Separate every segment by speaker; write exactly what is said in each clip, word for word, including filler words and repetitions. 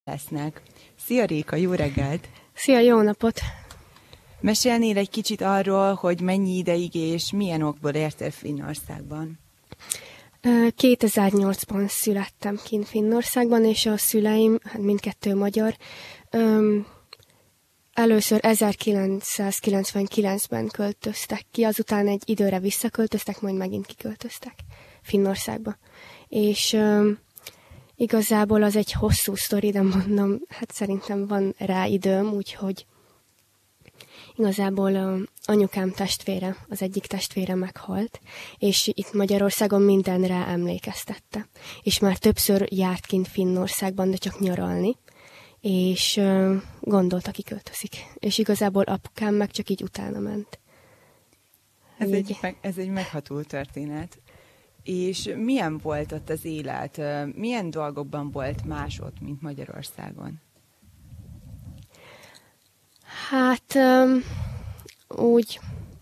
Speaker 1: lesznek. Szia Réka, jó reggelt!
Speaker 2: Szia, jó napot!
Speaker 1: Mesélnél egy kicsit arról, hogy mennyi ideig és milyen okból értél Finnországban?
Speaker 2: kétezer-nyolcban születtem kint Finnországban, és a szüleim, hát mindkettő magyar, öm, először ezerkilencszázkilencvenkilencben költöztek ki, azután egy időre visszaköltöztek, majd megint kiköltöztek Finnországba. És öm, igazából az egy hosszú sztori, de mondom, hát szerintem van rá időm, úgyhogy igazából a anyukám testvére, az egyik testvére meghalt, és itt Magyarországon mindenre emlékeztette. És már többször járt kint Finnországban, de csak nyaralni, és uh, gondolta, kiköltözik. És igazából apukám meg csak így utána ment.
Speaker 1: Ez, így... egy, meg, ez egy megható történet. És milyen volt ott az élet? Milyen dolgokban volt más ott, mint Magyarországon?
Speaker 2: Hát um, úgy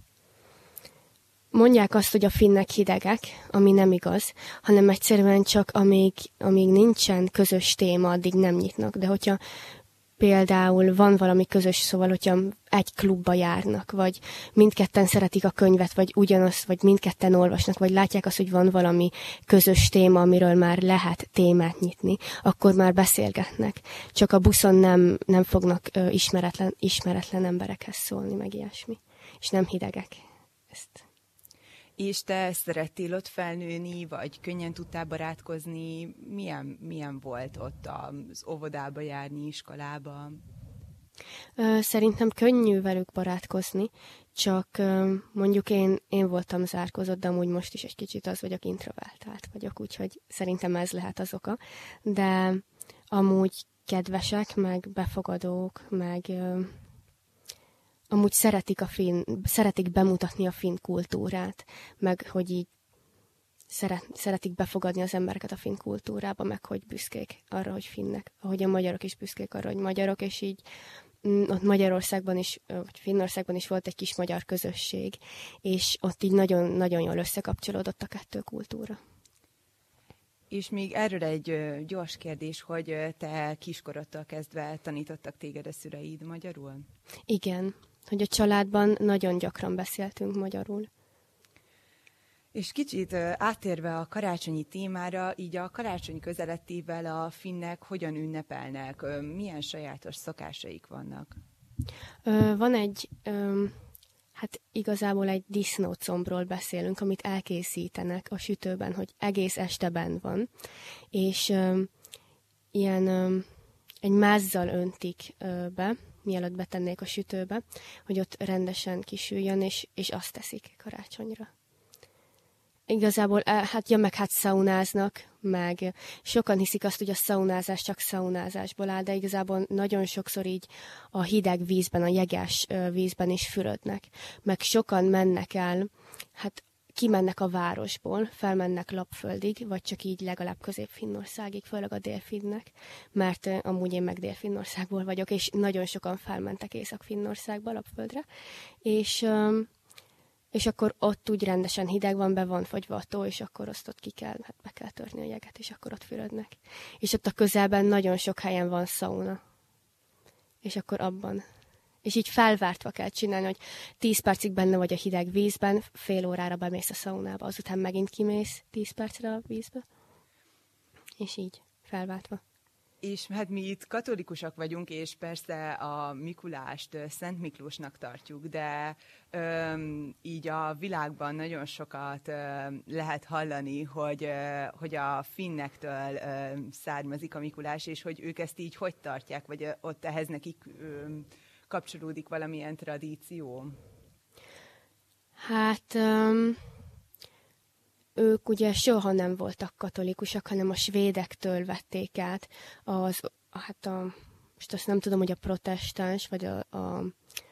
Speaker 2: mondják azt, hogy a finnek hidegek, ami nem igaz, hanem egyszerűen csak amíg, amíg nincsen közös téma, addig nem nyitnak. De hogyha például van valami közös, szóval, hogyha egy klubba járnak, vagy mindketten szeretik a könyvet, vagy ugyanazt, vagy mindketten olvasnak, vagy látják azt, hogy van valami közös téma, amiről már lehet témát nyitni, akkor már beszélgetnek. Csak a buszon nem, nem fognak ö, ismeretlen, ismeretlen emberekhez szólni, meg ilyesmi. És nem hidegek. Ezt.
Speaker 1: És te szerettél ott felnőni, vagy könnyen tudtál barátkozni? Milyen, milyen volt ott az óvodába járni, iskolába?
Speaker 2: Szerintem könnyű velük barátkozni, csak mondjuk én, én voltam zárkózott, de amúgy most is egy kicsit az vagyok, introvertált vagyok, úgyhogy szerintem ez lehet az oka. De amúgy kedvesek, meg befogadók, meg... amúgy szeretik, a finn, szeretik bemutatni a finn kultúrát, meg hogy így szeret, szeretik befogadni az embereket a finn kultúrába, meg hogy büszkék arra, hogy finnek, ahogy a magyarok is büszkék arra, hogy magyarok, és így ott Magyarországban is, vagy Finnországban is volt egy kis magyar közösség, és ott így nagyon-nagyon jól összekapcsolódott a kettő kultúra.
Speaker 1: És még erről egy gyors kérdés, hogy te kiskorodtól kezdve tanítottak téged a szüleid magyarul?
Speaker 2: Igen, hogy a családban nagyon gyakran beszéltünk magyarul.
Speaker 1: És kicsit áttérve a karácsonyi témára, így a karácsony közelettével a finnek hogyan ünnepelnek? Milyen sajátos szokásaik vannak?
Speaker 2: Van egy, hát igazából egy disznócombról beszélünk, amit elkészítenek a sütőben, hogy egész este benn van, és ilyen egy mázzal öntik be, mielőtt betennék a sütőbe, hogy ott rendesen kisüljön, és, és azt teszik karácsonyra. Igazából, hát ja, meg hát szaunáznak, meg sokan hiszik azt, hogy a szaunázás csak szaunázásból áll, de igazából nagyon sokszor így a hideg vízben, a jeges vízben is fürödnek. Meg sokan mennek el, hát kimennek a városból, felmennek Lapföldig, vagy csak így legalább Közép-Finnországig, főleg a Dél-Finnek, mert uh, amúgy én meg Dél-Finnországból vagyok, és nagyon sokan felmentek Észak-Finnországba, Lapföldre, és, um, és akkor ott úgy rendesen hideg van, be van fagyva a tó, és akkor azt ott ki kell, hát be kell törni a jeget, és akkor ott fürödnek. És ott a közelben nagyon sok helyen van szauna, és akkor abban... És így felvártva kell csinálni, hogy tíz percig benne vagy a hideg vízben, fél órára bemész a szaunába, azután megint kimész tíz percre a vízbe. És így, felváltva.
Speaker 1: És hát mi itt katolikusok vagyunk, és persze a Mikulást Szent Miklósnak tartjuk, de öm, így a világban nagyon sokat öm, lehet hallani, hogy, öm, hogy a finnektől öm, származik a Mikulás, és hogy ők ezt így hogy tartják, vagy ott ehhez nekik... Öm, kapcsolódik valamilyen tradíció?
Speaker 2: Hát um, ők ugye soha nem voltak katolikusok, hanem a svédektől vették át az, hát a, most azt nem tudom, hogy a protestáns, vagy a, a,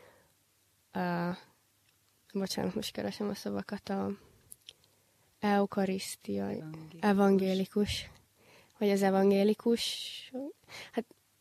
Speaker 2: a bocsánat, most keresem a szavakat, a eukarisztia, evangélikus. evangélikus, vagy az evangélikus, hát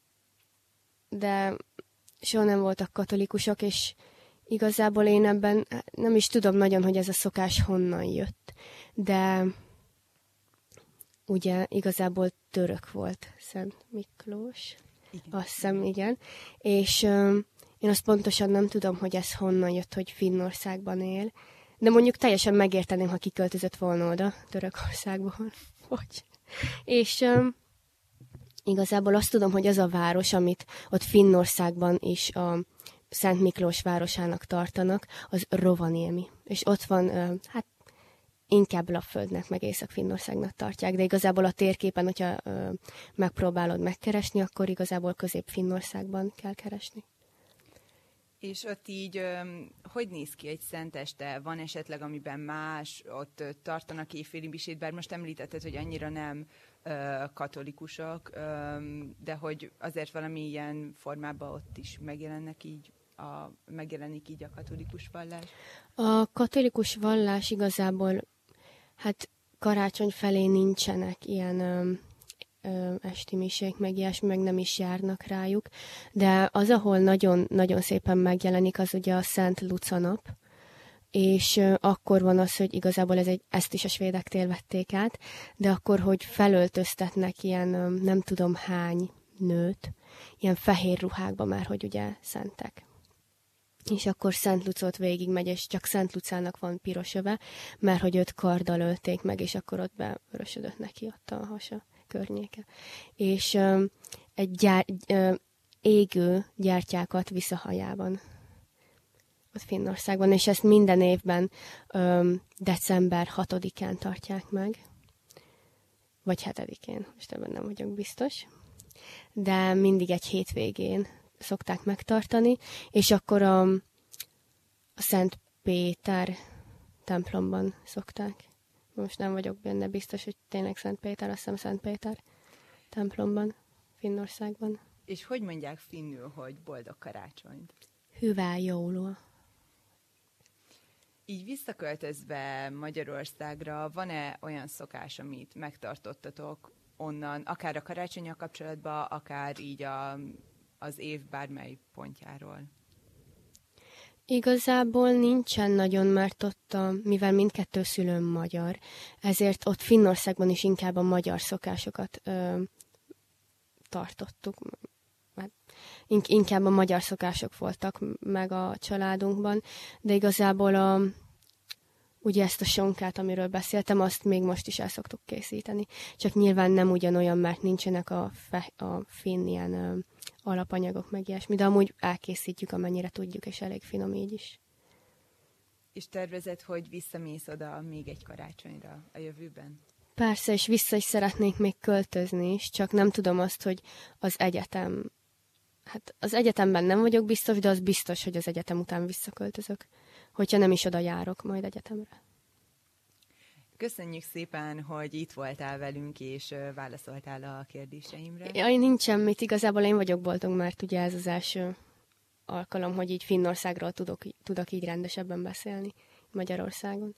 Speaker 2: de soha nem voltak katolikusok, és igazából én ebben nem is tudom nagyon, hogy ez a szokás honnan jött. De ugye igazából török volt Szent Miklós. Igen. Azt hiszem, igen. És um, én azt pontosan nem tudom, hogy ez honnan jött, hogy Finnországban él, de mondjuk teljesen megérteném, ha kiköltözött volna oda, Törökországból. Vagy. És um, igazából azt tudom, hogy az a város, amit ott Finnországban is a Szent Miklós városának tartanak, az Rovaniemi. És ott van, uh, hát inkább Lapföldnek, meg Észak-Finnországnak tartják, de igazából a térképen, hogyha ö, megpróbálod megkeresni, akkor igazából Közép-Finnországban kell keresni.
Speaker 1: És ott így, ö, hogy néz ki egy szenteste? Van esetleg, amiben más, ott ö, tartanak éjféli misét, bár most említetted, hogy annyira nem ö, katolikusok, ö, de hogy azért valami ilyen formában ott is megjelennek így, a, megjelenik így a katolikus vallás?
Speaker 2: A katolikus vallás igazából hát karácsony felé nincsenek ilyen ö, ö, esti misék, meg ilyesmi, meg nem is járnak rájuk, de az, ahol nagyon, nagyon szépen megjelenik, az ugye a Szent Luca nap, és ö, akkor van az, hogy igazából ez egy, ezt is a svédektől vették át, de akkor, hogy felöltöztetnek ilyen ö, nem tudom hány nőt, ilyen fehér ruhákba már, hogy ugye szentek. És akkor Szent Lucót végigmegy, és csak Szent Lucának van piros öve, mert hogy őt karddal ölték meg, és akkor ott bevörösödött neki ott a hasa környéke. És um, egy gyár, um, égő gyertyákat visz a hajában. Ott Finnországban, és ezt minden évben um, december hatodikán tartják meg. Vagy hetedikén, most ebben nem vagyok biztos. De mindig egy hétvégén szokták megtartani, és akkor a, a Szent Péter templomban szokták. Most nem vagyok benne biztos, hogy tényleg Szent Péter, azt hiszem Szent Péter templomban, Finnországban.
Speaker 1: És hogy mondják finnül, hogy boldog karácsonyt?
Speaker 2: Hyvää joulua.
Speaker 1: Így visszaköltözve Magyarországra, van-e olyan szokás, amit megtartottatok onnan, akár a karácsonnyal kapcsolatban, akár így a az év bármely pontjáról?
Speaker 2: Igazából nincsen nagyon, mert ott, a, mivel mindkettő szülőm magyar, ezért ott Finnországban is inkább a magyar szokásokat ö, tartottuk. Hát, inkább a magyar szokások voltak meg a családunkban, de igazából a, ugye ezt a sonkát, amiről beszéltem, azt még most is el szoktuk készíteni. Csak nyilván nem ugyanolyan, mert nincsenek a, fe, a finn ilyen ö, alapanyagok, meg ilyesmi, de amúgy elkészítjük, amennyire tudjuk, és elég finom így is.
Speaker 1: És tervezed, hogy visszamész oda még egy karácsonyra a jövőben?
Speaker 2: Persze, és vissza is szeretnék még költözni is, csak nem tudom azt, hogy az egyetem, hát az egyetemben nem vagyok biztos, de az biztos, hogy az egyetem után visszaköltözök, hogyha nem is oda járok majd egyetemre.
Speaker 1: Köszönjük szépen, hogy itt voltál velünk, és válaszoltál a kérdéseimre.
Speaker 2: Jaj, nincs semmit. Igazából én vagyok boldog, mert ugye ez az első alkalom, hogy így Finnországról tudok, tudok így rendesebben beszélni Magyarországon.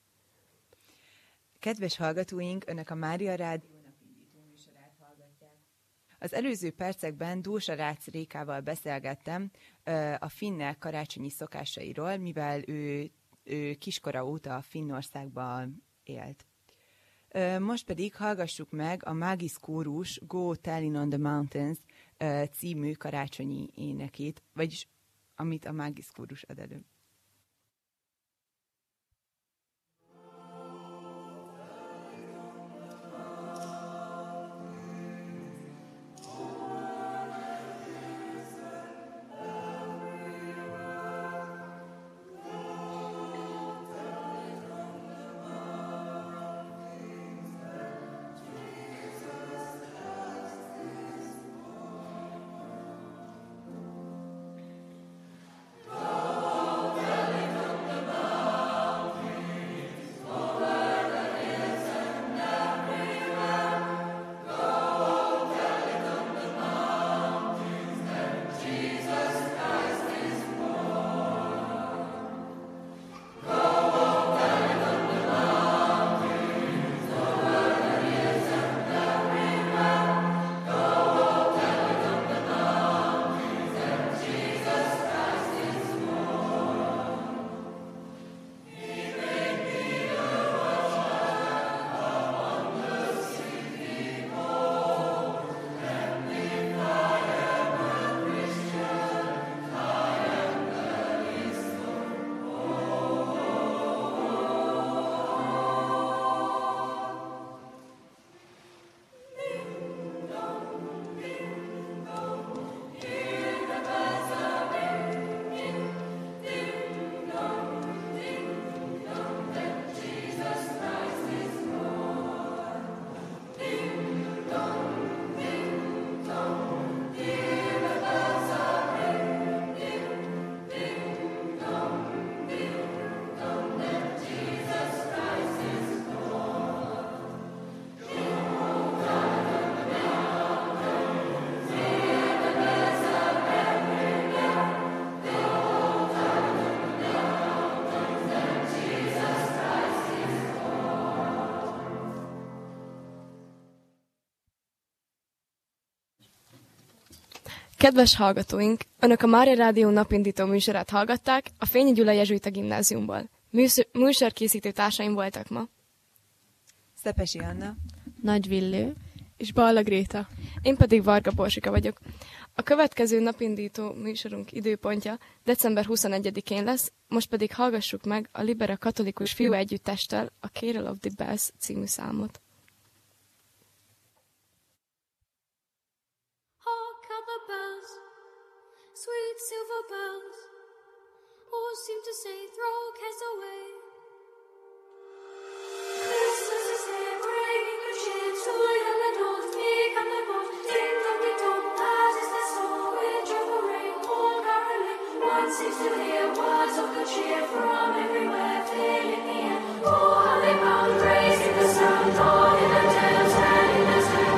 Speaker 1: Kedves hallgatóink, Önök a Mária Rádió napindító műsorát hallgatják. Az előző percekben Dósa Rácz Rékával beszélgettem a finnek karácsonyi szokásairól, mivel ő, ő kiskora óta Finnországban élt. Most pedig hallgassuk meg a Mágis kórus Go Telling on the Mountains című karácsonyi énekét, vagyis amit a Mágis kórus ad elő.
Speaker 3: Oh Kedves hallgatóink, Önök a Mária Rádió napindító műsorát hallgatták a Fényi Gyula Jezsuita Gimnáziumból. Műsor- műsorkészítő társaim voltak ma
Speaker 1: Szepesi Anna,
Speaker 2: Nagy Villő
Speaker 3: és Balla Gréta. Én pedig Varga Borsika vagyok. A következő napindító műsorunk időpontja december huszonegyedikén lesz, most pedig hallgassuk meg a Libera Katolikus Fiú Együttesttel a Carol of the Bells című számot.
Speaker 4: Sweet silver bells, all seem to say, throw cares away. Christmas is here, bringing good cheer to young and old, meek and the bold. Ding dong, ding dong, that is the song. With joyful ring, all caroling, one seems to hear words of good cheer from everywhere, filling the air. Oh, how they bound, raising the sound, all in the dales and in the sound.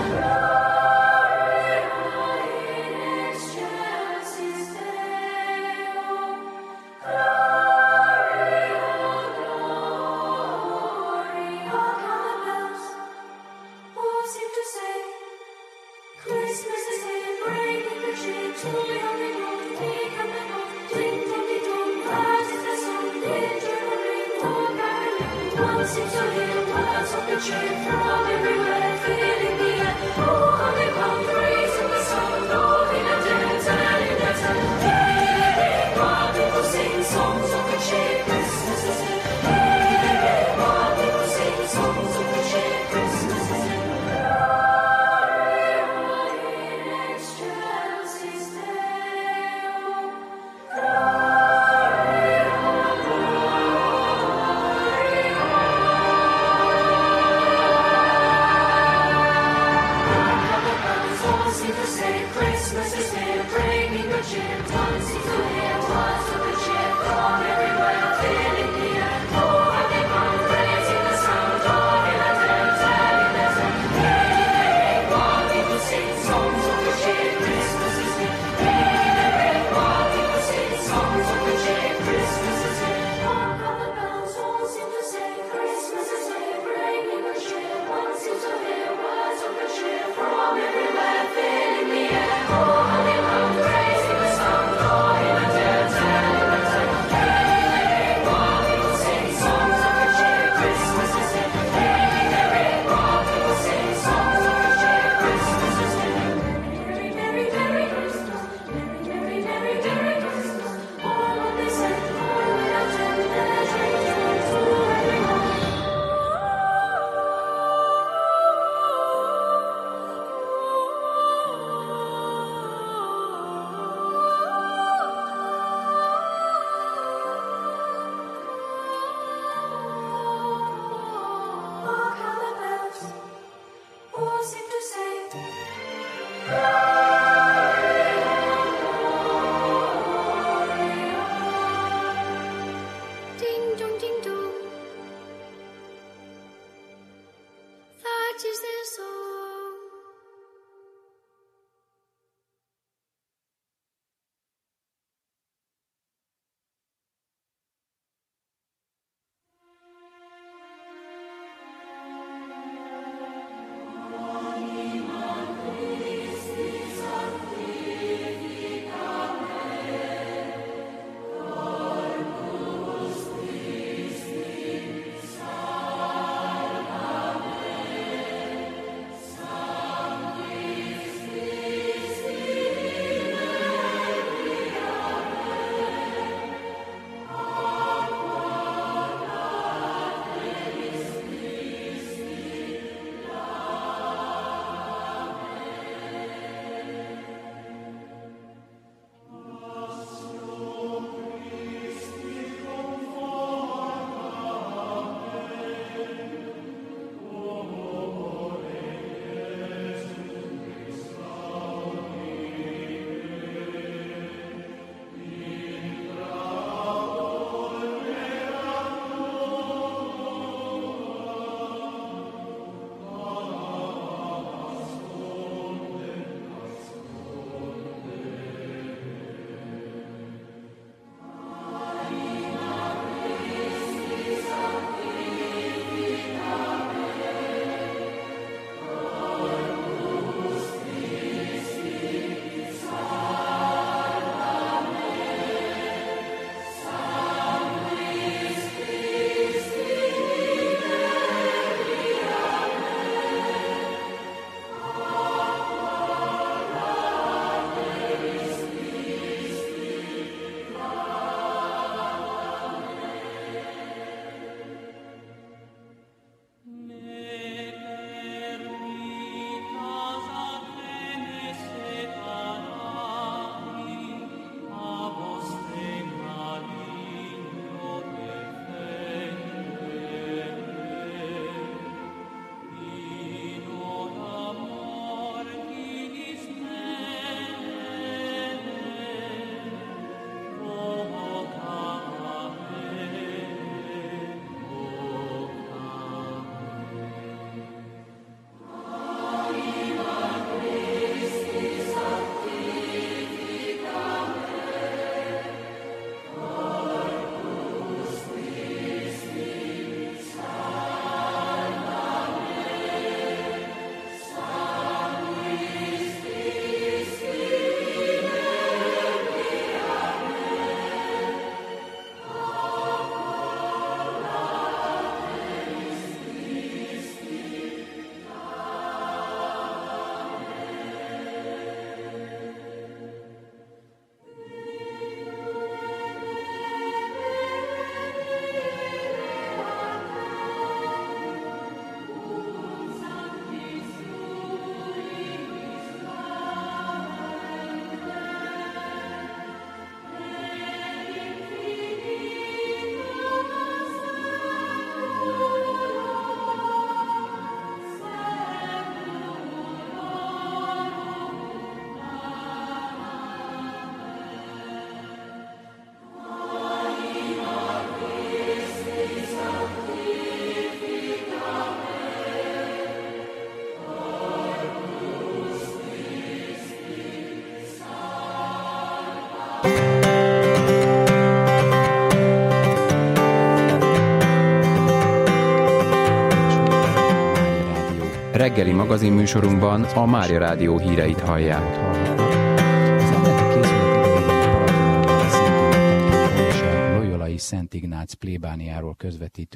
Speaker 5: Reggeli magazinműsorunkban a Mária Rádió híreit hallják.
Speaker 6: Az emleti készület idejében Palatonon, a Szent Ignác plébániáról közvetítő